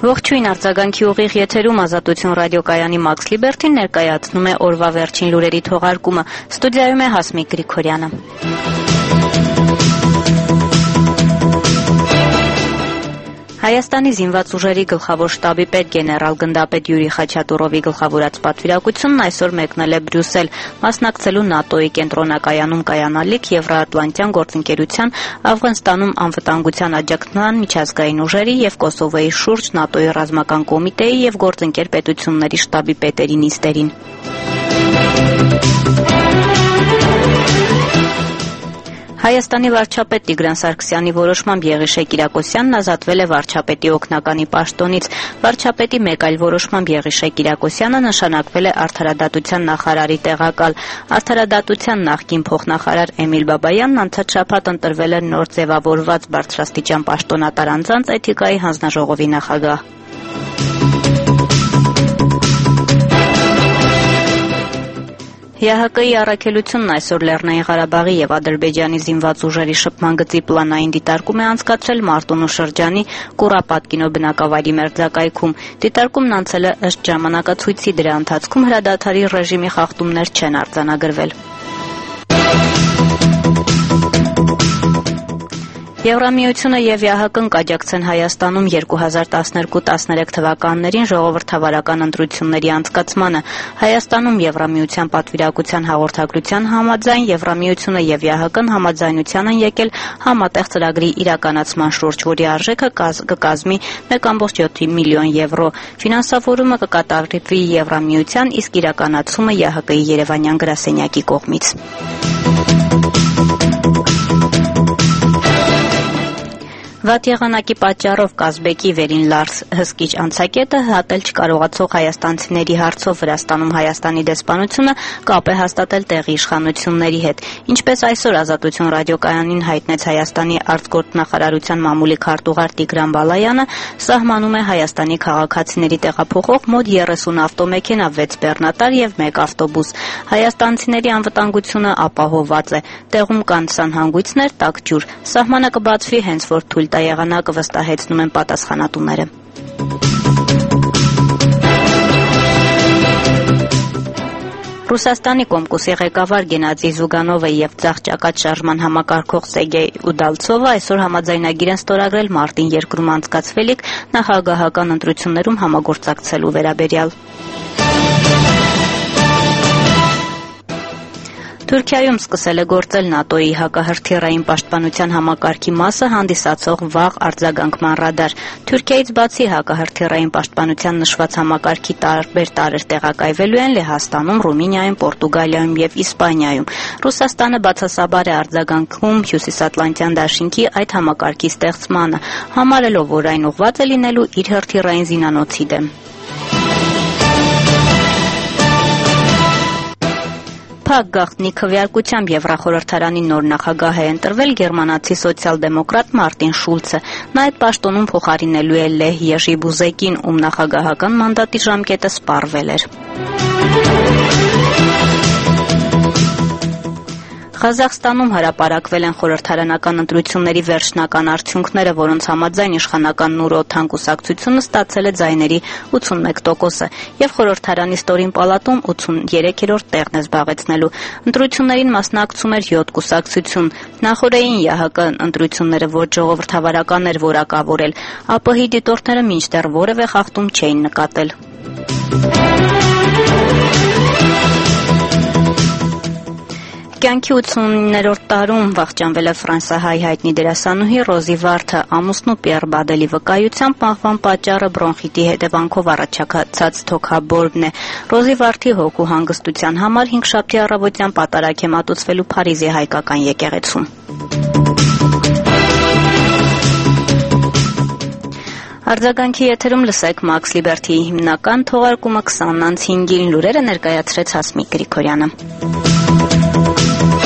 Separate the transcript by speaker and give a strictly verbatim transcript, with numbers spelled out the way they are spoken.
Speaker 1: Ողջույն, արձագանքի ուղիղ եթերում Ազատություն ռադիոկայանի Մաքս Լիբերթին ներկայացնում է օրվա վերջին լուրերի թողարկումը։ Ստուդիայում է Հասմիկ Գրիգորյանը։ Հայաստանի զինված ուժերի գլխավոր շտաբի պետ գեներալ գնդապետ Յուրի Խաչատուրովի գլխավորած պատվիրակությունն այսօր մեկնել է Բրյուսել, մասնակցելու ՆԱՏՕ-ի կենտրոնակայանում կայանալիք Եվրոատլանտյան գործընկերության, Աֆղանստանում անվտանգության աջակցման միջազգային ուժերի եւ Կոսովոյի շուրջ ՆԱՏՕ-ի ռազմական կոմիտեի եւ գործընկեր պետությունների շտաբի պետերի նիստերին։ Հայաստանի վարչապետ Տիգրան Սարգսյանի որոշմամբ Եղիշե Կիրակոսյանն ազատվել է վարչապետի օգնականի պաշտոնից։ Վարչապետի մեկ այլ որոշմամբ Եղիշե Կիրակոսյանը նշանակվել է Արդարադատության նախարարի տեղակալ։ Արդարադատության նախկին փոխնախարար Էմիլ Բաբայանն անցած շաբաթ ընտրվել է նոր ձևավորված բարձրաստիճան պաշտոնատար անձանց էթիկայի հանձնաժողովի նախագահ։ ՀՀԿ-ի առաքելությունն այսօր Լեռնային Ղարաբաղի եւ Ադրբեջանի զինված ուժերի շփման գծի պլանային դիտարկում է անցկացրել Մարտունու շրջանի Կուրապատ կինոբնակավայրի մերձակայքում։ Դիտարկումն անցել է ըստ ժամանակացույցի, դրա ընթացքում հրադադարի ռեժիմի խախտումներ չեն արձանագրվել։ Եվրամիությունը եւ ԵԱՀԿ-ն կաջակցեն Հայաստանում երկու հազար տասներկու տասներեք թվականներին ժողովրդավարական ընտրությունների անցկացմանը։ Հայաստանում Եվրամիության պատվիրակության հաղորդագրության համաձայն Եվրամիությունը եւ ԵԱՀԿ-ն համաձայնության են եկել համատեղ ծրագրի իրականացման շուրջ, որի արժեքը կկազմի մեկ կόμma յոթ միլիոն եվրո։ Ֆինանսավորումը կկատարվի Եվրամիության, իսկ իրականացումը ԵԱՀԿ-ի Երևանյան գրասենյակի կողմից։ Վատ եղանակի պատճառով Կազբեկի վերին Լարս հսկիչ անցակետը հատել չկարողացող հայաստանցիների հարցով Վրաստանում Հայաստանի դեսպանությունը կապ է հաստատել տեղի իշխանությունների հետ։ Ինչպես այսօր Ազատություն ռադիոկայանին հայտնեց Հայաստանի արտգործնախարարության մամուլի քարտուղար Տիգրան Բալայանը, սահմանում է Հայաստանի քաղաքացիների տեղափոխող մոտ երեսուն ավտոմեքենա, վեց բեռնատար եւ մեկ ավտոբուս։ Հայաստանցիների անվտանգությունը ապահովված է։ Տեղում կան սանհանգույցներ, տաք ջուր։ Սահմանը կբացվի հենց որ թույլ եղանակը վստահեցնում են պատասխանատուները։ Ռուսաստանի Կոմկուսի ղեկավար Գենադի Զուգանովը եւ ձախ ճակատ շարժման համակարգող Սերգեյ Ուդալցովը այսօր համաձայնագիր են ստորագրել մարտին երկրում անցկացվելիք նախագահական ընտրություններում համագործակցելու վերաբերյալ։ Թուրքիայում սկսել է գործել ՆԱՏՕ-ի հակահրթիռային պաշտպանության համակարգի մասը հանդիսացող վաղ արձագանքման ռադար։ Թուրքիայից բացի հակահրթիռային պաշտպանության նշված համակարգի տարբեր տարրեր տեղակայվելու են Լեհաստանում, Ռումինիայում, Պորտուգալիայում եւ Իսպանիայում։ Ռուսաստանը բացասաբար է արձագանքում Հյուսիսատլանտյան դաշինքի այդ համակարգի ստեղծմանը, համարելով, որ այն ուղղված է լինելու իր հրթիռային զինանոցի դեմ։ Փակ գաղտնի քվեարկությամբ Եվրախորհրդարանի նոր նախագահ է ընտրվել գերմանացի սոցիալ-դեմոկրատ Մարտին Շուլցը։ Նա այդ պաշտոնում փոխարինելու է Լեհ Єժի Բուզեկին, ում նախագահական մանդատի ժամկետը սպառվել էր։ Ղազախստանում հրապարակվել են խորհրդարանական ընտրությունների վերջնական արդյունքները, որոնց համաձայն իշխանական Նուրօթան կուսակցությունը ստացել է ձայների ութսունմեկ տոկոսը եւ խորհրդարանի ստորին պալատում ութսուներեքերորդ տեղն է զբաղեցնելու։ Ընտրություններին մասնակցում էր յոթ կուսակցություն։ Նախորդային ԵԱՀԿ ընտրությունները ոչ ժողովրդավարական էր որակավորել։ ԱՊՀ-ի դիտորդները մինչդեռ որևէ խախտում չէին նկատել։ Կյանքի ութսուններորդ տարում վախճանվել է ֆրանսահայ հայտնի դերասանուհի Ռոզի Վարդը։ Ամուսնու Պիեր Բադելի վկայությամբ մահվան պատճառը բրոնխիտի հետևանքով առաջացած թոքաբորբն է։ Ռոզի Վարդի հոգու հանգստության համար հինգշաբթի առավոտյան պատարագ է մատուցվելու Փարիզի հայկական եկեղեցում։ Արձագանքի եթերում լսեք Մաքս Լիբերթիի հիմնական թողարկումը քսանից հինգին լուրերը ներկայացրեց Հասմիկ Գրիգորյանը։